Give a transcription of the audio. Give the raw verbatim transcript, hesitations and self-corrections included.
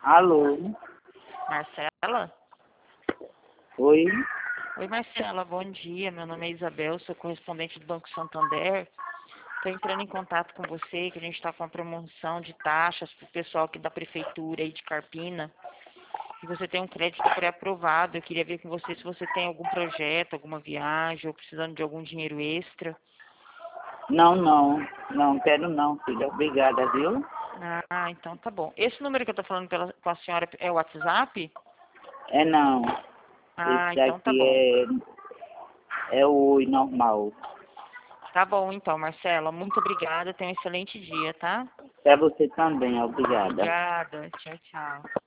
Alô? Marcela? Oi? Oi, Marcela, bom dia. Meu nome é Isabel, sou correspondente do Banco Santander. Estou entrando em contato com você, que a gente está com uma promoção de taxas para o pessoal aqui da prefeitura aí de Carpina. E você tem um crédito pré-aprovado. Eu queria ver com você se você tem algum projeto, alguma viagem, ou precisando de algum dinheiro extra. Não, não. Não quero não, filha. Obrigada, viu? Ah, então tá bom. Esse número que eu estou falando pela, com a senhora é o WhatsApp? É não. Ah, Esse então tá daqui bom. é, é o oi normal. Tá bom, então, Marcela. Muito obrigada. Tenha um excelente dia, tá? Pra você também, obrigada. Obrigada. Tchau, tchau.